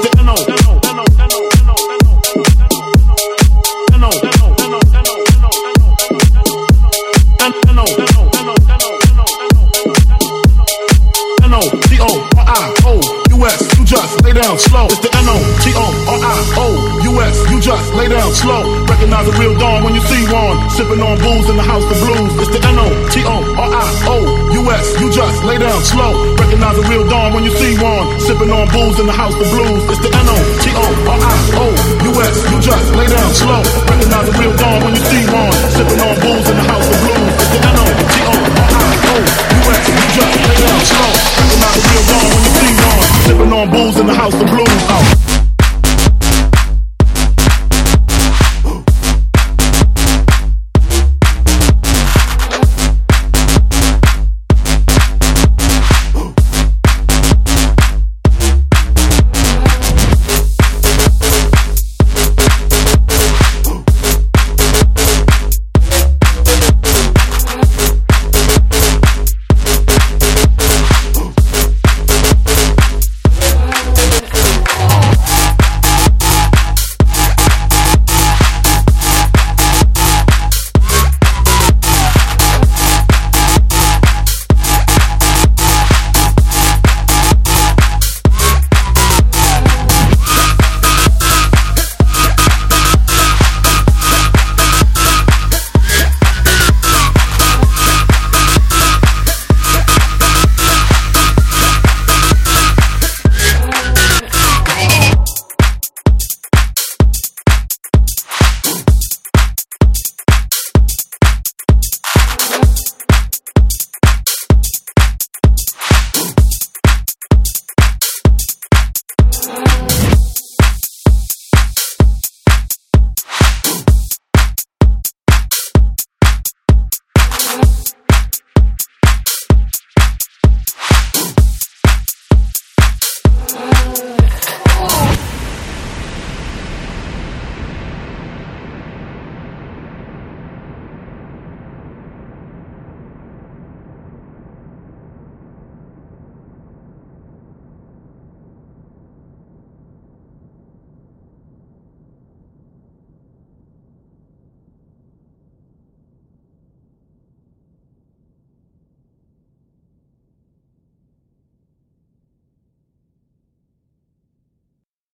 the N-O. N-O-T-O-R-I-O-U-S, you just lay down slow. It's the N-O-T-O-R-I-O-U-S, you just lay down slow. Recognize a real dawn when you see one. Sipping on booze in the house of blues. It's the N-O-T-O-R-I-O-U-S, you just lay down slow. Recognize a real dawn when you see one. Sipping on booze in the house of blues. It's the N-O-T-O-R-I-O-U-S, you just lay down slow. Recognize a real dawn when you see one.